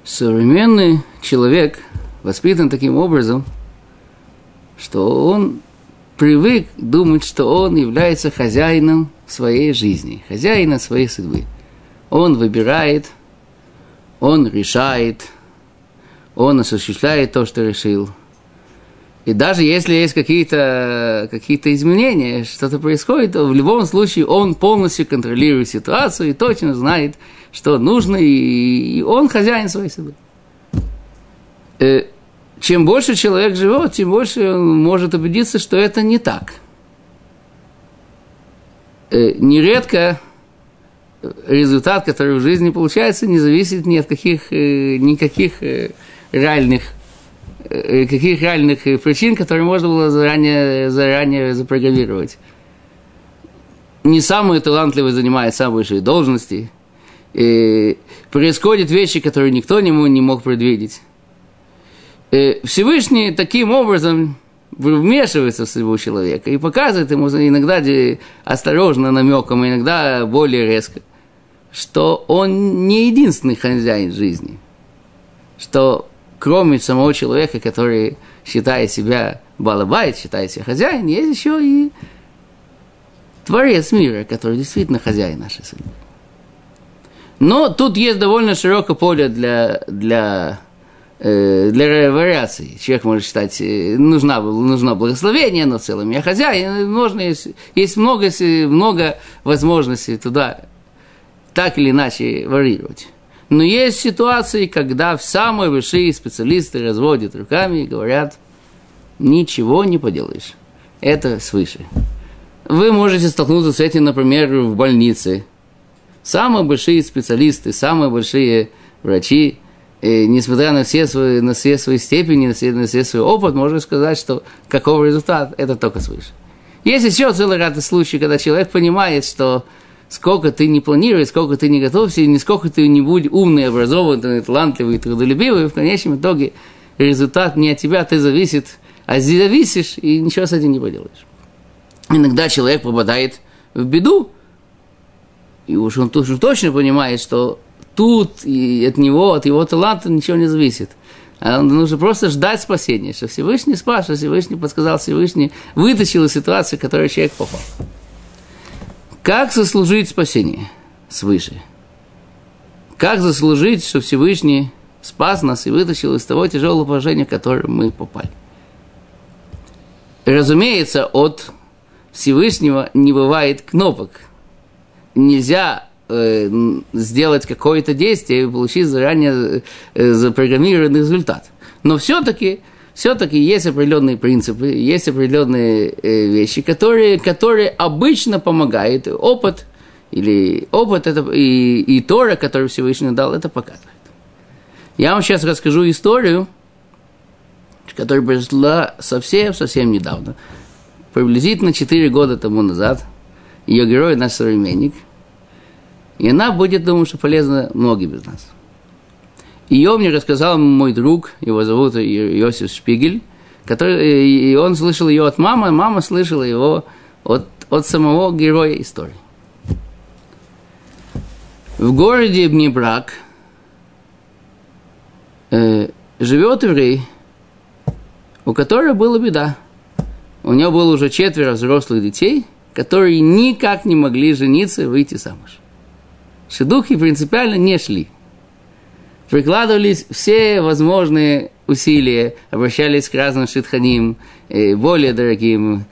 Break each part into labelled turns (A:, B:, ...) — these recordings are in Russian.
A: Современный человек воспитан таким образом, что он привык думать, что он является хозяином своей жизни, хозяином своей судьбы. Он выбирает, он решает, он осуществляет то, что решил. И даже если есть какие-то изменения, что-то происходит, то в любом случае он полностью контролирует ситуацию и точно знает, что нужно, и он хозяин своей судьбы. Чем больше человек живет, тем больше он может убедиться, что это не так. Нередко результат, который в жизни получается, не зависит ни от никаких реальных причин, которые можно было заранее запрограммировать. Не самый талантливый занимает самые большие должности. Происходят вещи, которые никто не мог предвидеть. Всевышний таким образом вмешивается в судьбу человека и показывает ему иногда осторожно, намеком, иногда более резко, что он не единственный хозяин жизни, что кроме самого человека, который считает себя балабайт, считает себя хозяин, есть еще и Творец мира, который действительно хозяин нашей судьбы. Но тут есть довольно широкое поле для вариаций. Человек может считать, нужно благословение, но в целом я хозяин. Есть много возможностей туда так или иначе варьировать. Но есть ситуации, когда самые большие специалисты разводят руками и говорят, ничего не поделаешь. Это свыше. Вы можете столкнуться с этим, например, в больнице. Самые большие специалисты, самые большие врачи, несмотря на все свои степени, на все свой опыт, можно сказать, что каков результат, это только свыше. Есть еще целый ряд случаев, когда человек понимает, что сколько ты не планируешь, сколько ты не готовься, и нисколько ты не будь умный, образованный, талантливый, трудолюбивый, в конечном итоге результат не от тебя, ты зависишь, и ничего с этим не поделаешь. Иногда человек попадает в беду, и уж он точно понимает, что тут и от него, от его таланта ничего не зависит. А нужно просто ждать спасения, что Всевышний спас, что Всевышний подсказал, Всевышний вытащил из ситуации, в которую человек попал. Как заслужить спасение свыше? Как заслужить, что Всевышний спас нас и вытащил из того тяжелого положения, в которое мы попали? Разумеется, от Всевышнего не бывает кнопок. Нельзя сделать какое-то действие и получить заранее запрограммированный результат. Но все-таки есть определенные принципы, есть определенные вещи, которые обычно помогают. Опыт это, и Тора, который Всевышний дал, это показывает. Я вам сейчас расскажу историю, которая произошла совсем недавно. Приблизительно 4 года тому назад. Ее герой – наш современник. И она будет, думаю, что полезна многим из нас. Ее мне рассказал мой друг, его зовут Йосиф Шпигель, и он слышал ее от мамы, а мама слышала его от самого героя истории. В городе Бни-Брак живет еврей, у которого была беда. У него было уже 4 взрослых детей, которые никак не могли жениться и выйти замуж. Шидухи принципиально не шли. Прикладывались все возможные усилия, обращались к разным шидханим, более дорогим,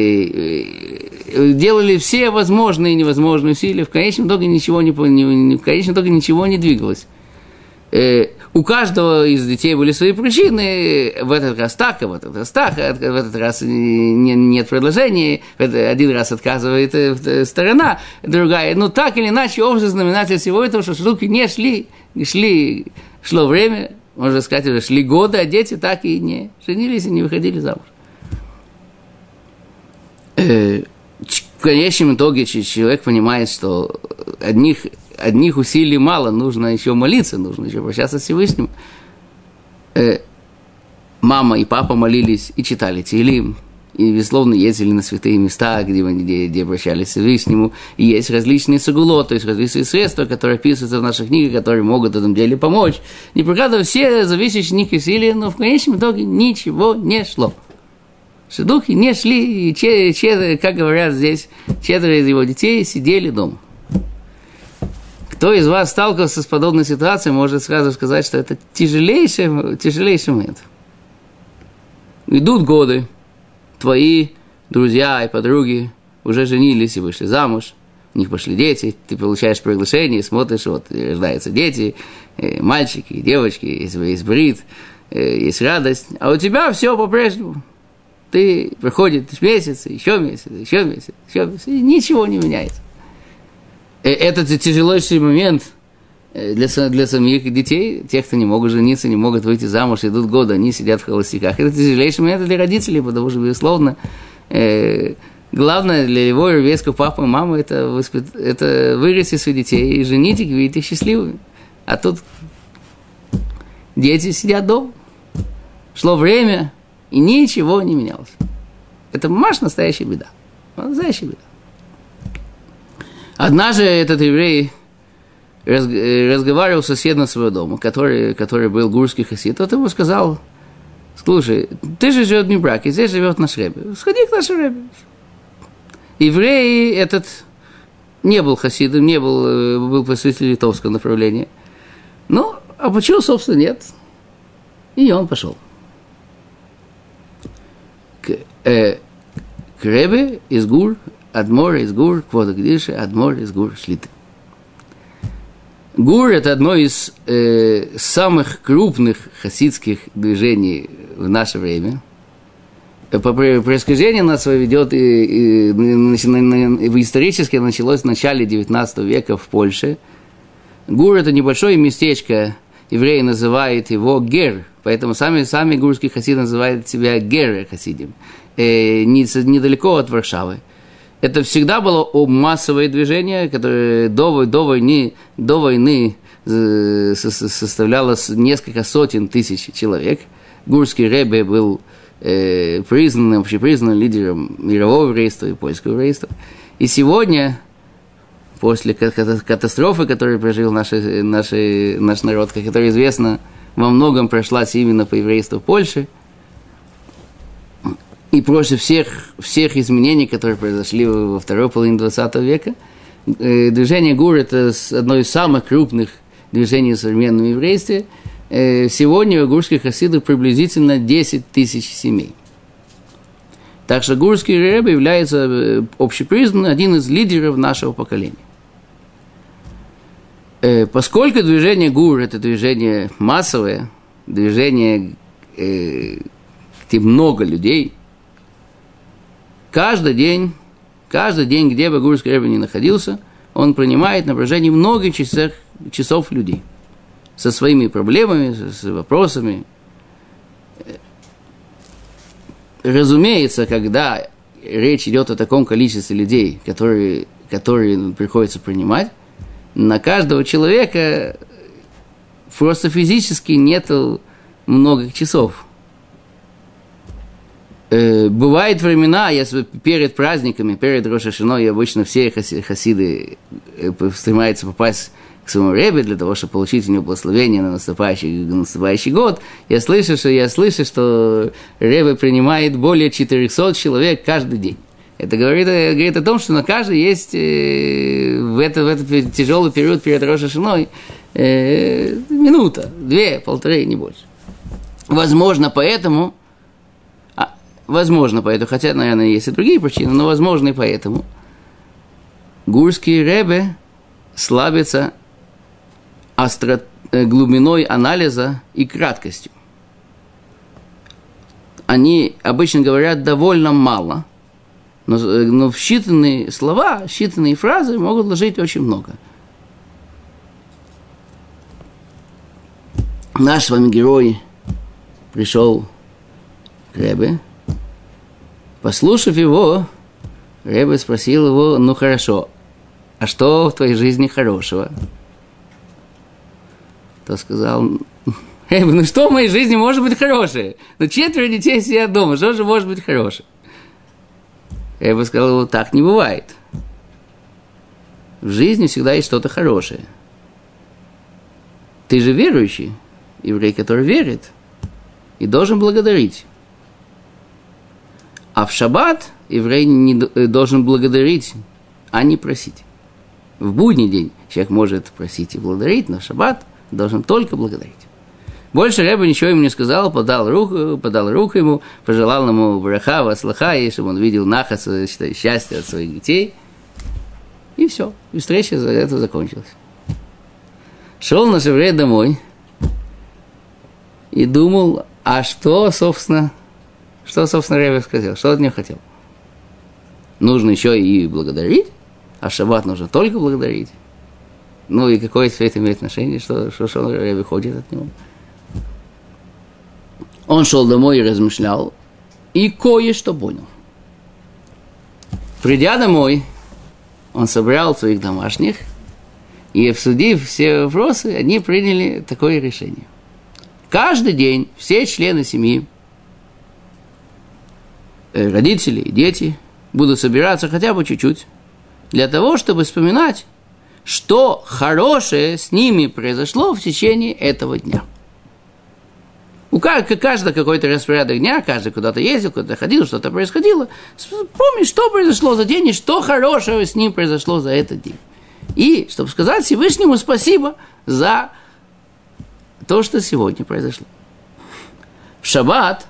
A: делали все возможные и невозможные усилия, в конечном итоге ничего не двигалось. У каждого из детей были свои причины, в этот раз так, в этот раз так, в этот раз нет предложений, один раз отказывает сторона, другая. Но так или иначе, общий знаменатель всего этого, что шидухи не шли, шло время, можно сказать, уже шли годы, а дети так и не женились и не выходили замуж. В конечном итоге человек понимает, что одних усилий мало, нужно еще молиться, нужно еще обращаться к Всевышнему. Мама и папа молились и читали Теилим, и, безусловно, ездили на святые места, где обращались к Всевышнему, и есть различные сагулот, то есть различные средства, которые описываются в наших книгах, которые могут в этом деле помочь. Не прикладывая все зависящие от них усилия, но в конечном итоге ничего не шло. Шедухи не шли, и, как говорят здесь, 4 из его детей сидели дома. Кто из вас сталкивался с подобной ситуацией, может сразу сказать, что это тяжелейший момент. Идут годы, твои друзья и подруги уже женились и вышли замуж, у них пошли дети, ты получаешь приглашение, смотришь, вот, рождаются дети, мальчики, девочки, есть брит, есть радость, а у тебя все по-прежнему. Ты проходит месяц, еще месяц, и ничего не меняется. Это тяжелейший момент для самих детей, тех, кто не могут жениться, не могут выйти замуж, идут годы, они сидят в холостяках. Это тяжелейший момент для родителей, потому что, безусловно, главное для его еврейского папы и мамы это вырасти своих детей и женить их, видеть их счастливыми. А тут дети сидят дома. Шло время, и ничего не менялось. Это настоящая беда. Настоящая беда. Однажды этот еврей разговаривал с соседом своего дома, который был гурский хасид. Тот ему сказал: слушай, ты же живешь в Бней-Браке, здесь живет наш ребе. Сходи к нашему ребе. Еврей этот не был хасидом, был представителем литовского направления. Ну, а почему, собственно, нет? И он пошел. К ребе из гур, адмор из гур, квода гдиша, адмор из гур шлиты. Гур – это одно из самых крупных хасидских движений в наше время. По происхождению нас ведет, исторически началось в начале XIX века в Польше. Гур – это небольшое местечко, евреи называют его Гер, поэтому сами гурские хасиды называют себя Гер-хасидим, недалеко от Варшавы. Это всегда было массовое движение, которое до войны составляло несколько сотен тысяч человек. Гурский ребе был общепризнанным лидером мирового еврейства и польского еврейства. И сегодня, после катастрофы, которую пережил наш народ, которая известна, во многом прошлась именно по еврейству в Польше, и после всех изменений, которые произошли во второй половине 20 века, движение ГУР – это одно из самых крупных движений в современном еврействе. Сегодня у гурских хасидов приблизительно 10 тысяч семей. Так что гурский ребе является общепризнанным, один из лидеров нашего поколения. Поскольку движение ГУР – это движение массовое, движение, где много людей, каждый день, где бы гурский ребе ни находился, он принимает на протяжении многих часов людей со своими проблемами, с вопросами. Разумеется, когда речь идет о таком количестве людей, которые приходится принимать, на каждого человека просто физически нету многих часов. Бывают времена, если перед праздниками, перед Рош ха-Шана, обычно все хасиды стремятся попасть к своему ребе для того, чтобы получить у него благословение на наступающий год. Я слышу, что ребе принимает более 400 человек каждый день. Это говорит о том, что на каждый есть в этот тяжелый период перед Рош ха-Шаной минута, 2, 1,5, не больше. Возможно, поэтому, хотя, наверное, есть и другие причины, но возможно и поэтому, гурские ребе слабятся глубиной анализа и краткостью. Они обычно говорят довольно мало, но в считанные слова, считанные фразы могут вложить очень много. Наш с вами герой пришел к ребе. Послушав его, ребе спросил его: ну хорошо, а что в твоей жизни хорошего? Тот сказал: ребе, ну что в моей жизни может быть хорошее? Ну 4 детей сидят дома, что же может быть хорошее? Я бы сказал, так не бывает. В жизни всегда есть что-то хорошее. Ты же верующий, еврей, который верит, и должен благодарить. А в шаббат еврей не должен благодарить, а не просить. В будний день человек может просить и благодарить, но в шаббат должен только благодарить. Больше Ребе ничего ему не сказал, подал руку ему, пожелал ему браха, васлаха, и чтобы он видел нахас, счастье от своих детей. И все, и встреча за это закончилась. Шел наш еврей домой и думал, а что, собственно, Ребе сказал, что от него хотел. Нужно еще и благодарить, а в шаббат нужно только благодарить. Ну и какое все это имеет отношение, что Ребе ходит от него. Он шел домой и размышлял, и кое-что понял. Придя домой, он собрал своих домашних, и, обсудив все вопросы, они приняли такое решение. Каждый день все члены семьи, родители и дети, будут собираться хотя бы чуть-чуть, для того, чтобы вспоминать, что хорошее с ними произошло в течение этого дня. У каждого какой-то распорядок дня, каждый куда-то ездил, куда-то ходил, что-то происходило. Помни, что произошло за день и что хорошего с ним произошло за этот день. И, чтобы сказать Всевышнему спасибо за то, что сегодня произошло. В шаббат,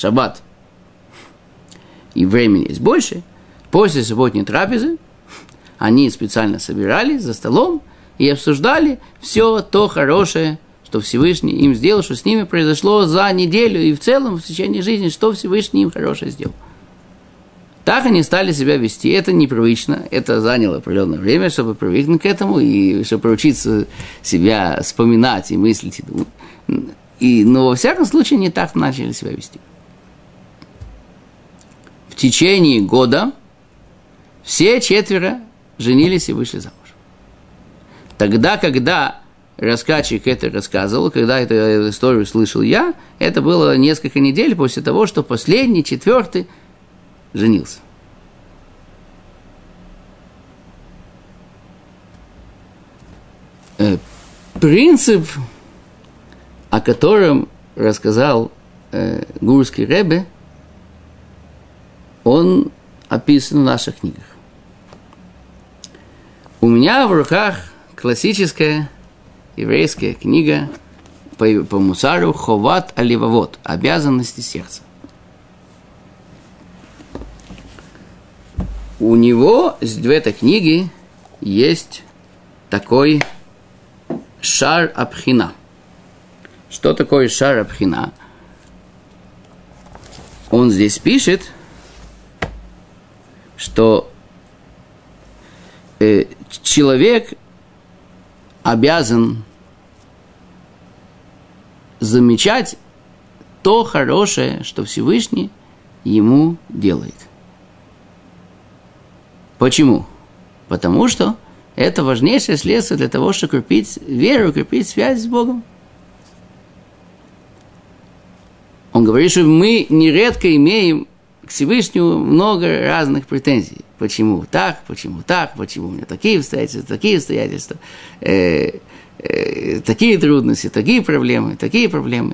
A: и времени есть больше, после субботней трапезы они специально собирались за столом и обсуждали все то хорошее, что Всевышний им сделал, что с ними произошло за неделю и в целом в течение жизни, что Всевышний им хорошее сделал. Так они стали себя вести. Это непривычно, это заняло определенное время, чтобы привыкнуть к этому, и чтобы научиться себя вспоминать и мыслить. Но во всяком случае не так начали себя вести. В течение года все 4 женились и вышли замуж. Тогда, когда рассказчик это рассказывал, когда эту историю слышал я, это было несколько недель после того, что последний, 4 женился. Принцип, о котором рассказал Гурский Ребе, он описан в наших книгах. У меня в руках классическая еврейская книга по Мусару «Ховат аливавот» – «Обязанности сердца». У него в этой книге есть такой шар абхина. Что такое шар абхина? Он здесь пишет, что человек обязан замечать то хорошее, что Всевышний ему делает. Почему? Потому что это важнейшее следствие для того, чтобы укрепить веру, укрепить связь с Богом. Он говорит, что мы нередко имеем к Всевышнему много разных претензий. Почему так, почему у меня такие обстоятельства, такие трудности, такие проблемы.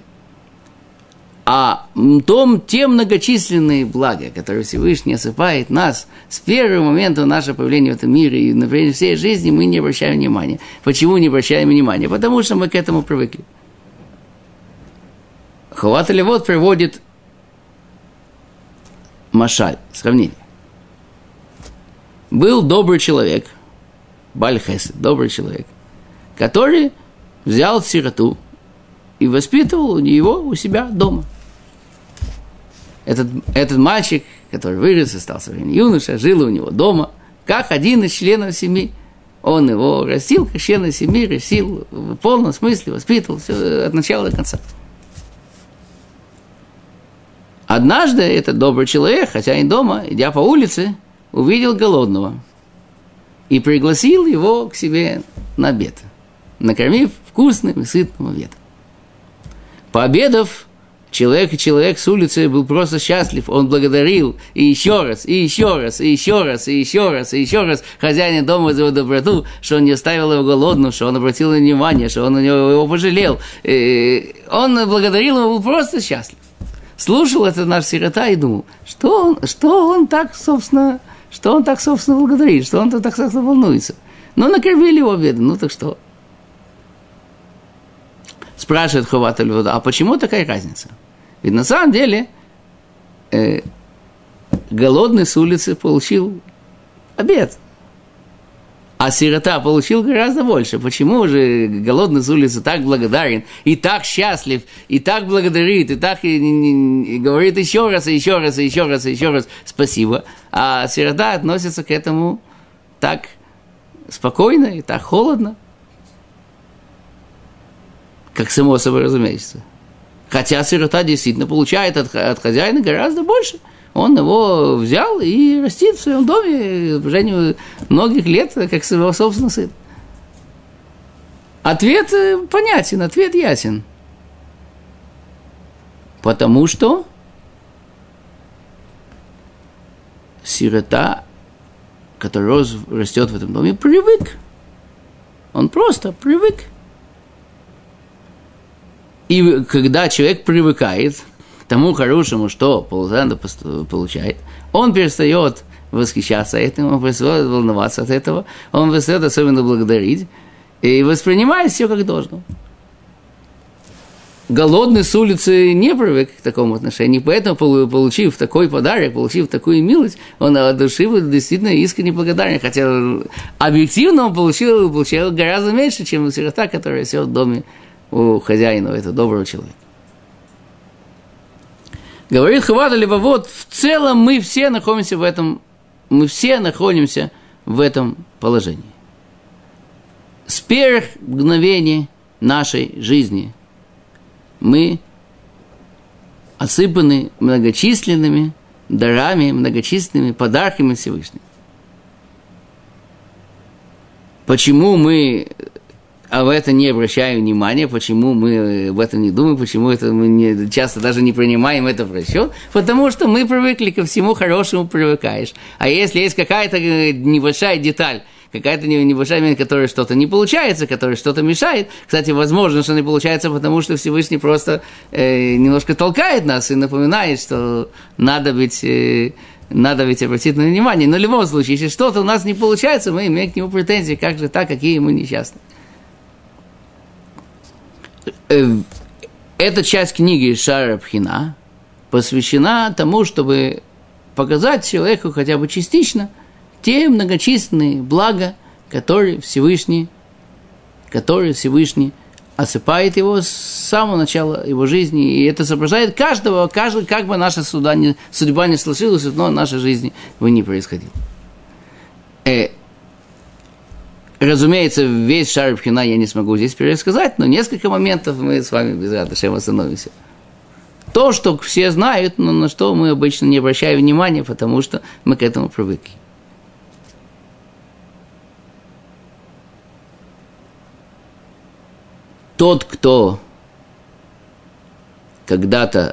A: А те многочисленные блага, которые Всевышний осыпает нас с первого момента нашего появления в этом мире и на протяжении всей жизни, мы не обращаем внимания. Почему не обращаем внимания? Потому что мы к этому привыкли. Ховат аливавот приводит машаль, сравнение. Был добрый человек, Баль Хесед, добрый человек, который взял сироту и воспитывал его у себя дома. Этот мальчик, который вырос и стал современным юношей, жил у него дома, как один из членов семьи. Он его растил, как член семьи, растил в полном смысле, воспитывал все от начала до конца. Однажды этот добрый человек, хозяин дома, идя по улице, увидел голодного и пригласил его к себе на обед, накормив вкусным и сытным обедом. Пообедав, человек с улицы был просто счастлив, он благодарил и еще раз, и еще раз, и еще раз, и еще раз, и еще раз хозяина дома за его доброту, что он не оставил его голодным, что он обратил на внимание, что он его пожалел. Он благодарил его, был просто счастлив. Слушал это наш сирота и думал, что он так, собственно, благодарит, что он так, собственно, волнуется. Ну, накормили его беды, ну так что? Спрашивает Хават аль-Вода, а почему такая разница? Ведь на самом деле голодный с улицы получил обед, а сирота получил гораздо больше. Почему же голодный с улицы так благодарен, и так счастлив, и так благодарит, и так и говорит еще раз, и еще раз, и еще раз, и еще раз спасибо, а сирота относится к этому так спокойно и так холодно, как само собой разумеется. Хотя сирота действительно получает от хозяина гораздо больше. Он его взял и растит в своем доме в протяжении многих лет, как своего собственного сына. Ответ понятен, ответ ясен. Потому что сирота, который растет в этом доме, привык. Он просто привык. И когда человек привыкает к тому хорошему, что полузанда получает, он перестает восхищаться этим, он перестает волноваться от этого, он перестает особенно благодарить и воспринимает все как должно. Голодный с улицы не привык к такому отношению, поэтому, получив такой подарок, получив такую милость, он от души был действительно искренне благодарен, хотя объективно он получил гораздо меньше, чем сирота, которая растет в доме у хозяина, этого доброго человека. Говорит Хават аль-Левавот, в целом мы все находимся в этом положении. С первых мгновений нашей жизни мы осыпаны многочисленными дарами, многочисленными подарками Всевышнего. Почему мы в это не обращаем внимания, почему мы об этом не думаем, почему это мы часто даже не принимаем это в расчет? Потому что мы привыкли ко всему хорошему, привыкаешь. А если есть какая-то небольшая деталь, какая-то небольшая момент, которая что-то не получается, которая что-то мешает, кстати, возможно, что не получается, потому что Всевышний просто немножко толкает нас и напоминает, что надо ведь обратить на внимание. Но в любом случае, если что-то у нас не получается, мы имеем к нему претензии, как же так, какие мы несчастны. Эта часть книги Шаар Бхина посвящена тому, чтобы показать человеку хотя бы частично те многочисленные блага, которые Всевышний осыпает его с самого начала его жизни. И это соображает каждого, как бы наша судьба не сложилась, но в нашей жизни бы не происходило. Разумеется, весь Шаар Бхина я не смогу здесь пересказать, но несколько моментов мы с вами без Раташем остановимся. То, что все знают, но на что мы обычно не обращаем внимания, потому что мы к этому привыкли. Тот, кто когда-то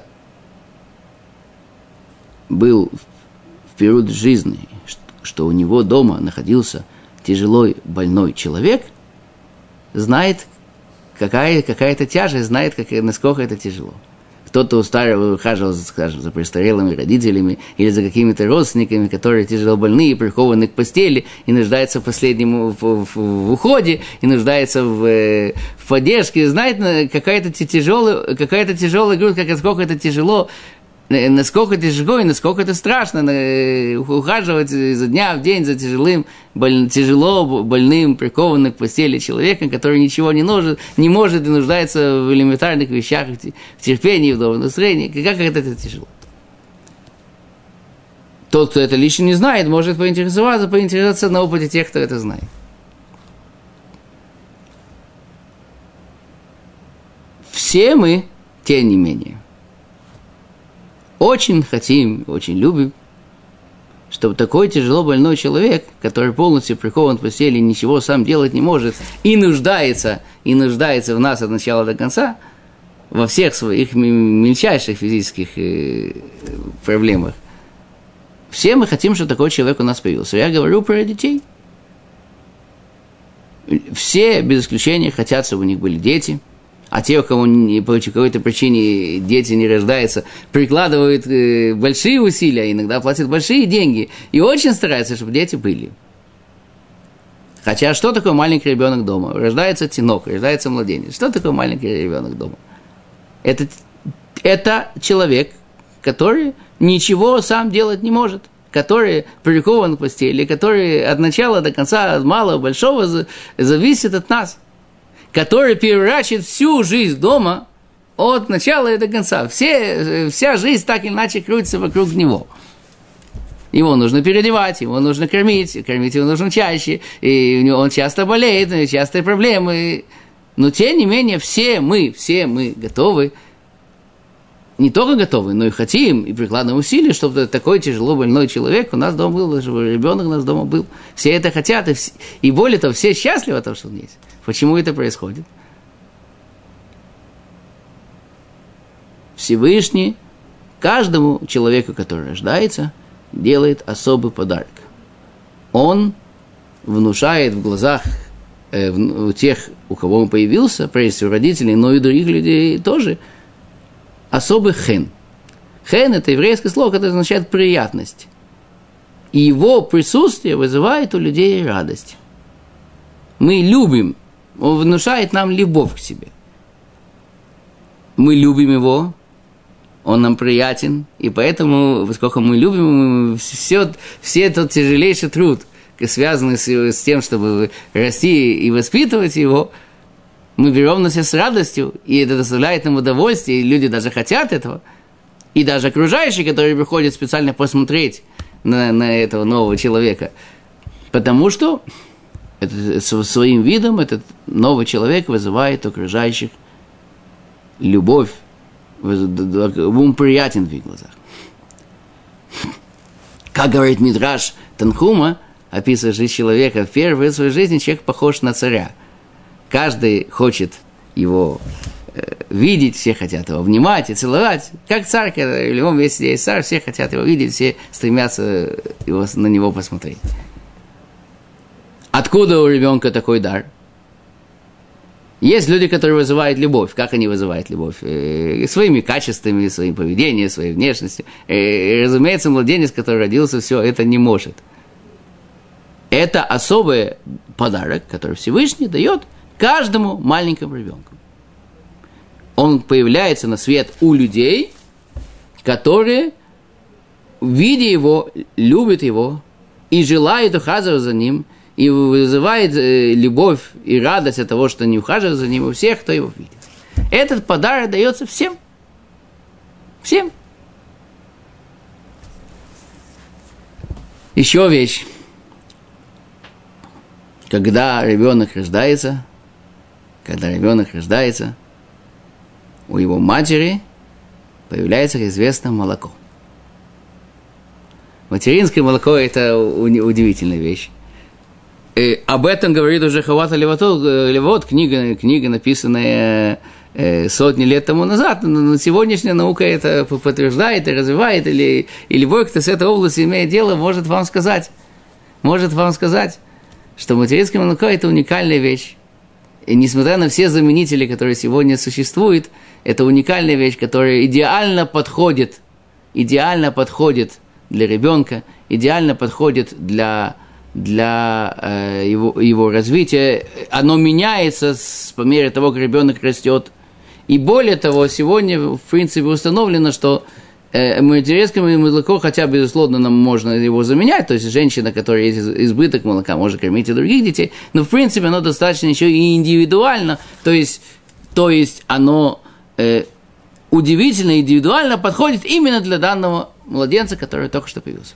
A: был в период жизни, что у него дома находился тяжелой больной человек, знает, какая-то тяжесть, знает, насколько это тяжело. Кто-то ухаживал, скажем, за престарелыми родителями или за какими-то родственниками, которые тяжело больные, прикованы к постели и нуждаются в последнем в уходе, и нуждаются в поддержке. Знает, какая-то тяжелая грудь, насколько это тяжело, насколько тяжело и насколько это страшно ухаживать изо дня в день за тяжело больным, прикованным к постели человеком, который ничего не может и нуждается в элементарных вещах, в терпении, в добром настроении. Как это тяжело? Тот, кто это лично не знает, может поинтересоваться на опыте тех, кто это знает. Все мы, тем не менее, очень хотим, очень любим, чтобы такой тяжело больной человек, который полностью прикован к постели, ничего сам делать не может, и нуждается в нас от начала до конца, во всех своих мельчайших физических проблемах. Все мы хотим, чтобы такой человек у нас появился. Я говорю про детей. Все, без исключения, хотят, чтобы у них были дети. А те, у кого по какой-то причине дети не рождаются, прикладывают большие усилия, иногда платят большие деньги. И очень стараются, чтобы дети были. Хотя что такое маленький ребенок дома? Рождается тинок, рождается младенец. Что такое маленький ребенок дома? Это человек, который ничего сам делать не может, который прикован к постели, который от начала до конца, от малого, большого зависит от нас, который переворачивает всю жизнь дома от начала и до конца. Вся жизнь так или иначе крутится вокруг него. Его нужно переодевать, его нужно кормить его нужно чаще, и он часто болеет, у него частые проблемы. Но, тем не менее, все мы готовы, не только готовы, но и хотим, и прикладываем усилия, чтобы такой тяжело больной человек у нас дома был, чтобы ребенок у нас дома был. Все это хотят, и более того, все счастливы от того, что он есть. Почему это происходит? Всевышний каждому человеку, который рождается, делает особый подарок. Он внушает в глазах у тех, у кого он появился, прежде всего родителей, но и других людей тоже, особый хен. Хен – это еврейское слово, которое означает приятность. И его присутствие вызывает у людей радость. Мы любим, он внушает нам любовь к себе. Мы любим его, он нам приятен, и поэтому, поскольку мы любим, все тот тяжелейший труд, связанный с тем, чтобы расти и воспитывать его, мы берем на себя с радостью, и это доставляет нам удовольствие, и люди даже хотят этого. И даже окружающие, которые приходят специально посмотреть на этого нового человека. Потому что своим видом этот новый человек вызывает у окружающих любовь, он приятен в их глазах. Как говорит Мидраш Танхума, описывая жизнь человека, в первую в своей жизни человек похож на царя. Каждый хочет его видеть, все хотят его обнимать и целовать. Как царь, когда в любом месте есть царь, все хотят его видеть, все стремятся на него посмотреть. Откуда у ребенка такой дар? Есть люди, которые вызывают любовь. Как они вызывают любовь? Своими качествами, своим поведением, своей внешностью. Разумеется, младенец, который родился, все это не может. Это особый подарок, который Всевышний дает каждому маленькому ребенку. Он появляется на свет у людей, которые, видя его, любят его и желают ухаживать за ним, и вызывает любовь и радость от того, что они ухаживают за ним у всех, кто его видит. Этот подарок дается всем. Всем. Еще вещь. Когда ребенок рождается, у его матери появляется, как известно, молоко. Материнское молоко – это удивительная вещь. Об этом говорит уже Хавата Левот, книга, написанная сотни лет тому назад. Но сегодняшняя наука это подтверждает и развивает, или любой, кто с этой области имеет дело, может вам сказать, что материнское молоко – это уникальная вещь. И несмотря на все заменители, которые сегодня существуют, это уникальная вещь, которая идеально подходит для ребенка, идеально подходит для его развития. Оно меняется по мере того, как ребенок растет. И более того, сегодня, в принципе, установлено, что материнское молоко, хотя, безусловно, нам можно его заменять, то есть женщина, которая есть избыток молока, может кормить и других детей, но, в принципе, оно достаточно еще и индивидуально, то есть оно удивительно индивидуально подходит именно для данного младенца, который только что появился.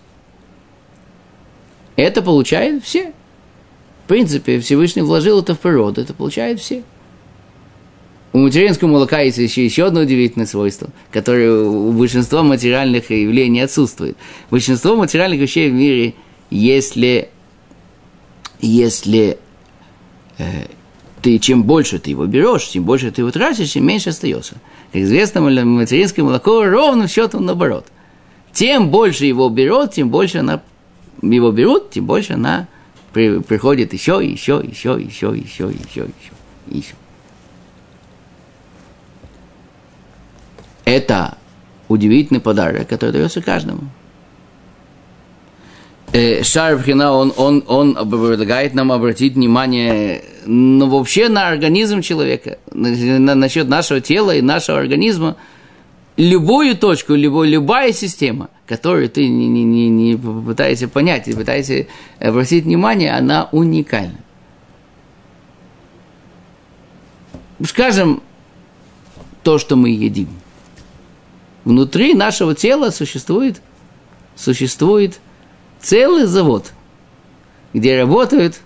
A: Это получают все. В принципе, Всевышний вложил это в природу, это получают все. У материнского молока есть еще одно удивительное свойство, которое у большинства материальных явлений отсутствует. Большинство материальных вещей в мире, если чем больше ты его берешь, тем больше ты его тратишь, тем меньше остается. Как известно, материнское молоко ровным счетом наоборот. Тем больше его берут, тем больше она приходит еще. Это удивительный подарок, который дается каждому. Шар Бхина, он предлагает нам обратить внимание вообще на организм человека, насчет нашего тела и нашего организма. Любую точку, любая система, которую ты не пытаешься понять, не пытаешься обратить внимание, она уникальна. Скажем, то, что мы едим. Внутри нашего тела существует целый завод, где работают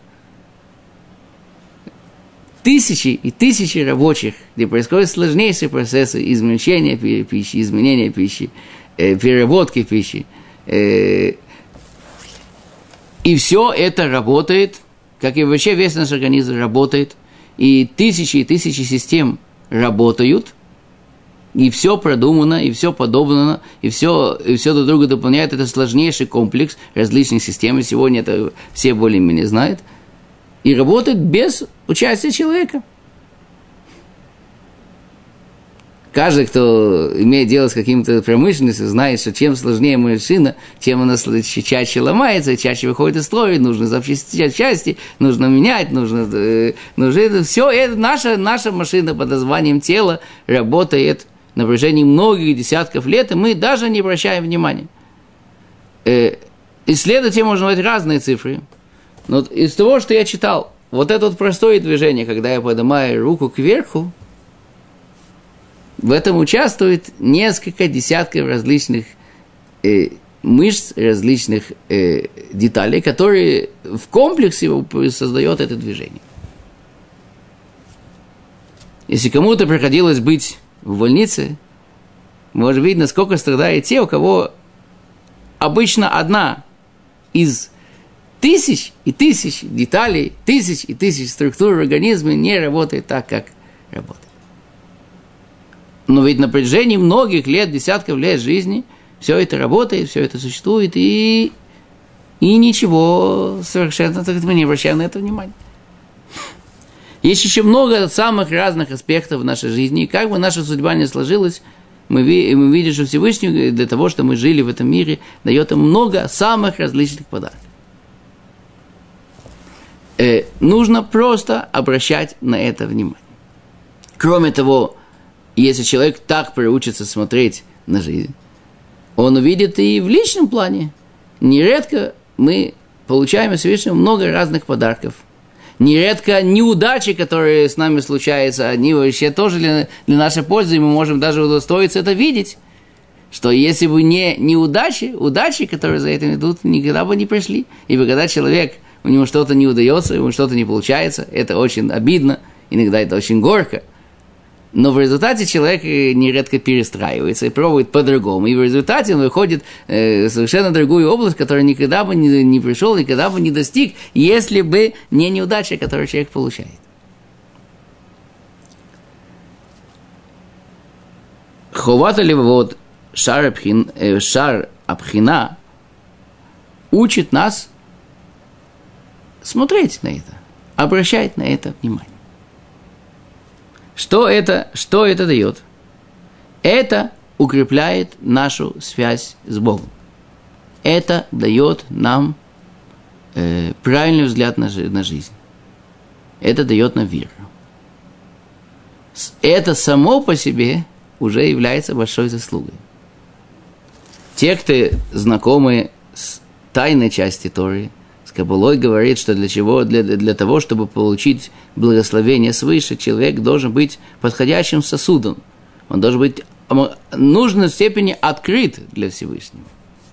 A: тысячи и тысячи рабочих, где происходят сложнейшие процессы измельчения пищи, изменения пищи, переработки пищи. И все это работает, как и вообще весь наш организм работает, и тысячи систем работают, и все продумано, и все подобно, и все друг друга дополняет. Это сложнейший комплекс различных систем, и сегодня это все более-менее знают, и работает без участия человека. Каждый, кто имеет дело с каким-то промышленностью, знает, что чем сложнее машина, тем она чаще ломается, чаще выходит из строя, нужно запчастить части, нужно менять, нужно все это наша машина под названием тело работает на протяжении многих десятков лет, и мы даже не обращаем внимания. Исследовать можно давать разные цифры. Но из того, что я читал, вот это вот простое движение, когда я поднимаю руку кверху, в этом участвует несколько десятков различных мышц, различных деталей, которые в комплексе создают это движение. Если кому-то приходилось быть в больнице, может видеть, насколько страдают те, у кого обычно одна из тысяч и тысяч деталей, тысяч и тысяч структур в организме не работает так, как работает. Но ведь на протяжении многих лет, десятков лет жизни все это работает, все это существует, и ничего совершенно, мы не обращаем на это внимания. Есть еще много самых разных аспектов в нашей жизни, и как бы наша судьба ни сложилась, мы видим, что Всевышний для того, чтобы мы жили в этом мире, дает нам много самых различных подарков. Нужно просто обращать на это внимание. Кроме того, если человек так приучится смотреть на жизнь, он увидит и в личном плане. Нередко мы получаем от Всевышнего много разных подарков. Нередко неудачи, которые с нами случаются, они вообще тоже для нашей пользы, и мы можем даже удостоиться это видеть. Что если бы не удачи, которые за этим идут, никогда бы не пришли. Ибо когда человек, у него что-то не удается, ему что-то не получается, это очень обидно, иногда это очень горько. Но в результате человек нередко перестраивается и пробует по-другому. И в результате он выходит в совершенно другую область, которая никогда бы не пришел, никогда бы не достиг, если бы не неудача, которую человек получает. Ховата ли вот шар Абхина учит нас смотреть на это, обращать на это внимание. Что это дает? Это укрепляет нашу связь с Богом. Это дает нам правильный взгляд на жизнь. Это дает нам веру. Это само по себе уже является большой заслугой. Те, кто знакомы с тайной части Торы, с Каббалой, говорит, что для того, чтобы получить благословение свыше, человек должен быть подходящим сосудом. Он должен быть в нужной степени открыт для Всевышнего.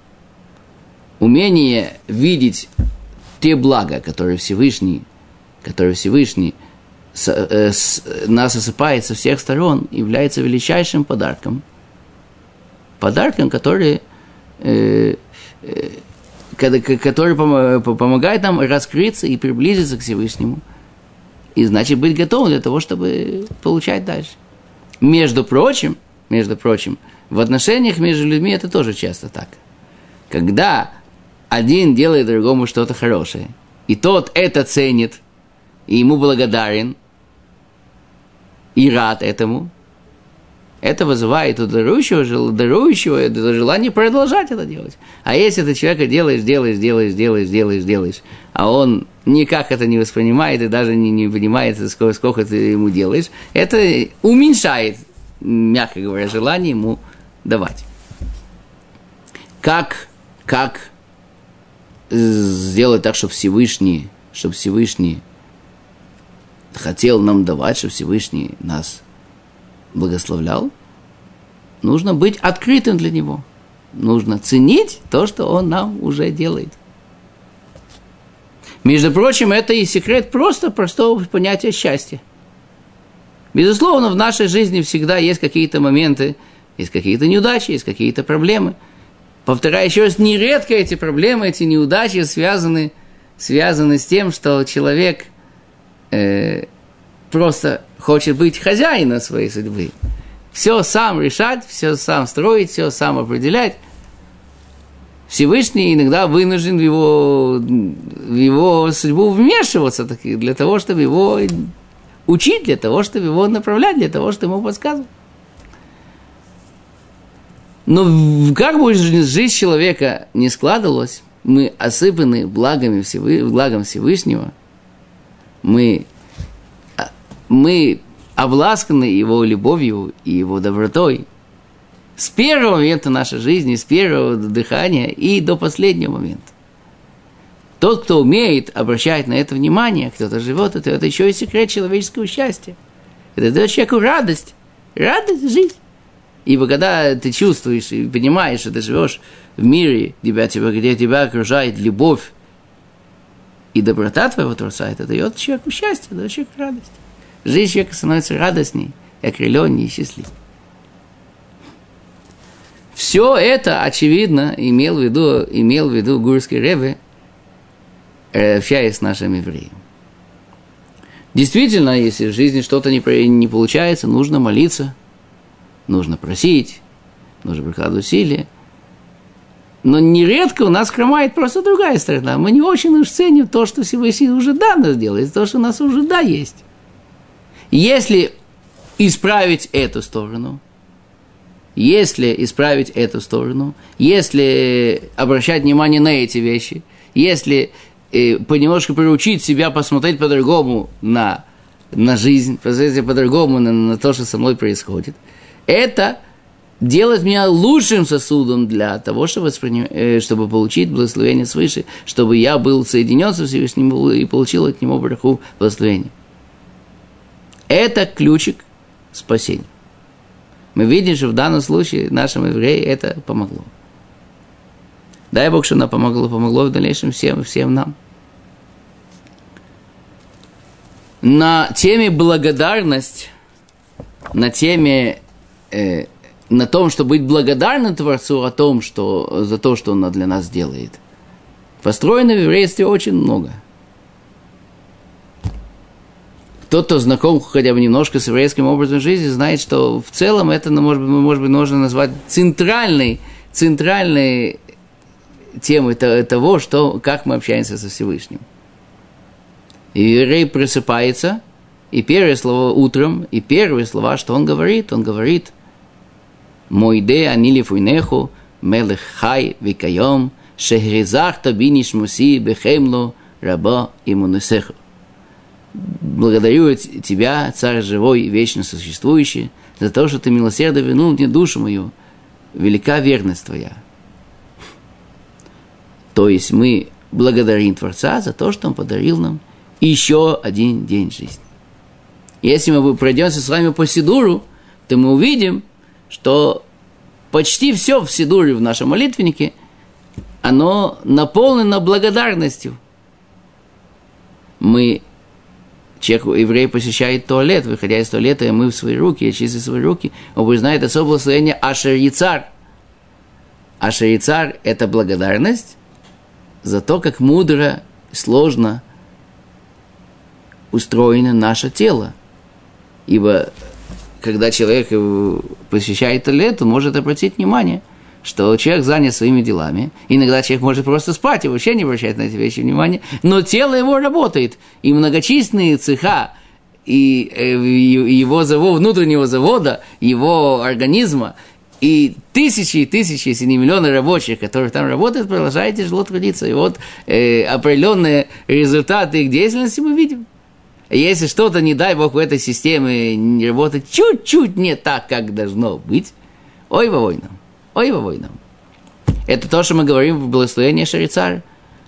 A: Умение видеть те блага, которые Всевышний нас осыпает со всех сторон, является величайшим подарком. Подарком, который помогает нам раскрыться и приблизиться к Всевышнему. И значит быть готовым для того, чтобы получать дальше. Между прочим, в отношениях между людьми это тоже часто так. Когда один делает другому что-то хорошее, и тот это ценит, и ему благодарен, и рад этому, это вызывает у дарующего это желание продолжать это делать. А если ты человека делаешь, а он никак это не воспринимает и даже не понимает, сколько ты ему делаешь, это уменьшает, мягко говоря, желание ему давать. Как сделать так, чтобы Всевышний хотел нам давать, чтобы Всевышний нас благословлял? Нужно быть открытым для Него. Нужно ценить то, что Он нам уже делает. Между прочим, это и секрет простого понятия счастья. Безусловно, в нашей жизни всегда есть какие-то моменты, есть какие-то неудачи, есть какие-то проблемы. Повторяю еще раз, нередко эти проблемы, эти неудачи связаны с тем, что человек просто хочет быть хозяином своей судьбы. Все сам решать, все сам строить, все сам определять. Всевышний иногда вынужден в его судьбу вмешиваться для того, чтобы его учить, для того, чтобы его направлять, для того, чтобы ему подсказывать. Но как бы жизнь человека не складывалась, мы осыпаны благом Всевышнего, мы обласканы Его любовью и Его добротой с первого момента нашей жизни, с первого дыхания и до последнего момента. Тот, кто умеет обращать на это внимание, кто-то живет, это еще и секрет человеческого счастья. Это дает человеку радость жизни. Ибо когда ты чувствуешь и понимаешь, что ты живешь в мире, где тебя окружает любовь и доброта твоего Творца, это дает человеку счастье, дает человеку радость. Жизнь человека становится радостней, окрыленней и счастливей. Все это, очевидно, имел в виду Гурский Ребе, общаясь с нашим евреем. Действительно, если в жизни что-то не получается, нужно молиться, нужно просить, нужно прикладывать усилия. Но нередко у нас хромает просто другая сторона. Мы не очень уж ценим то, что Всевышний уже нас делает, то, что у нас уже есть. Если исправить эту сторону, если обращать внимание на эти вещи, если понемножку приучить себя посмотреть по-другому на жизнь, посмотреть по-другому на то, что со мной происходит, это делает меня лучшим сосудом для того, чтобы получить благословение свыше, чтобы я был соединен со Всевышним и получил от него браху благословения. Это ключик спасения. Мы видим, что в данном случае нашему еврею это помогло. Дай Бог, что оно помогло в дальнейшем всем нам. На теме благодарность, на том, что быть благодарным Творцу за то, что Он для нас делает, построено в еврействе очень много. Тот, кто знаком хотя бы немножко с еврейским образом жизни, знает, что в целом это, может быть, можно назвать центральной темой того, как мы общаемся со Всевышним. И еврей просыпается, и первые слова утром, и первые слова, что он говорит, «Мойде ани лифуйнеху, мелех хай викайом, шехризах таби нишмуси бехемло раба имунесеху». Благодарю тебя, Царь живой и вечно существующий, за то, что ты милосердно вернул мне душу мою. Велика верность твоя. То есть мы благодарим Творца за то, что Он подарил нам еще один день жизни. Если мы пройдемся с вами по Сидуру, то мы увидим, что почти все в Сидуре, в нашем молитвеннике, оно наполнено благодарностью. Еврей посещает туалет, выходя из туалета, и мыв свои руки, и очистив свои руки, он признает особое благословение Ашер Яцар. Ашер Яцар – это благодарность за то, как мудро, сложно устроено наше тело. Ибо когда человек посещает туалет, он может обратить внимание, что человек занят своими делами. Иногда человек может просто спать и вообще не обращать на эти вещи внимания, но тело его работает, и многочисленные цеха и его внутреннего завода, его организма, и тысячи, если не миллионы рабочих, которые там работают, продолжают тяжело трудиться. И вот определенные результаты их деятельности мы видим. Если что-то, не дай Бог, в этой системе не работает чуть-чуть не так, как должно быть, ой-вовой нам, ой-вовой нам. Это то, что мы говорим в благословении Шарицар.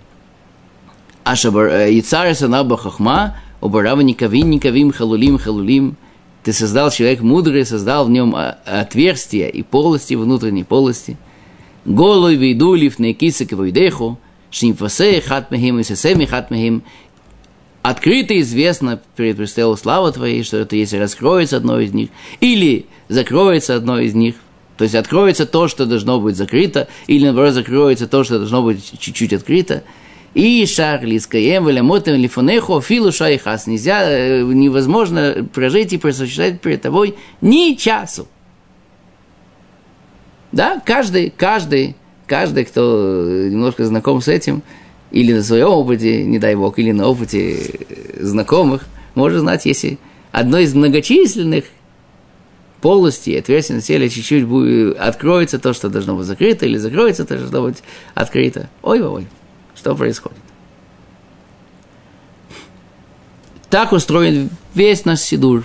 A: Ицар санаба хохма, убарава никавим, халулим. Ты создал человек мудрый, создал в нем отверстия и полости, внутренней полости. Голой вейдулив некисек войдеху, шнимфасе хатмехим и сесеми хатмехим. Открыто известно перед престолом славы твоей, что это если раскроется одно из них, или закроется одно из них, то есть откроется то, что должно быть закрыто, или наоборот закроется то, что должно быть чуть-чуть открыто. И шарлискаем велемотем лифонеху филу шайхас. Невозможно прожить и просуществовать перед тобой ни часу. Да, каждый, кто немножко знаком с этим, или на своем опыте, не дай Бог, или на опыте знакомых, может знать, если одно из многочисленных полостей, отверстий на теле чуть-чуть будет, откроется то, что должно быть закрыто, или закроется то, что должно быть открыто. Ой-ой-ой. Что происходит? Так устроен весь наш сидур.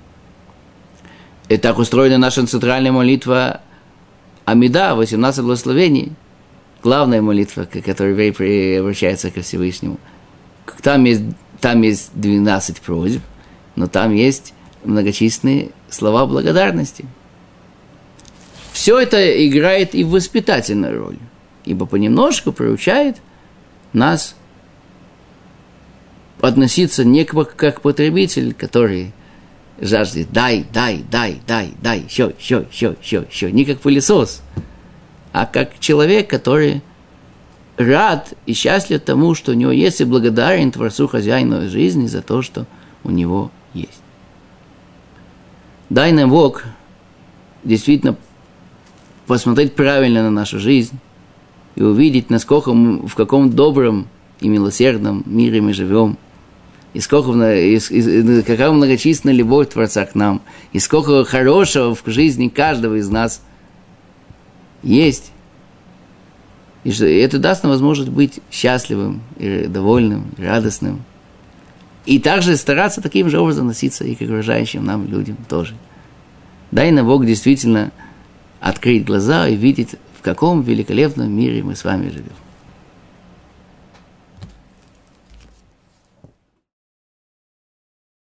A: И так устроена наша центральная молитва Амида, 18 благословений. Главная молитва, к которой еврей обращается ко Всевышнему. Там есть 12 просьб, но там есть многочисленные слова благодарности. Все это играет и в воспитательную роль, ибо понемножку приучает нас относиться не как потребитель, который жаждет дай, еще, не как пылесос, а как человек, который рад и счастлив тому, что у него есть, и благодарен Творцу, хозяину жизни за то, что у него есть. Дай нам Бог действительно посмотреть правильно на нашу жизнь и увидеть, насколько в каком добром и милосердном мире мы живем, и какая многочисленная любовь Творца к нам, и сколько хорошего в жизни каждого из нас есть. И что это даст нам возможность быть счастливым, и довольным, и радостным. И также стараться таким же образом относиться и к окружающим нам людям тоже. Дай нам Бог действительно открыть глаза и видеть, в каком великолепном мире мы с вами живем.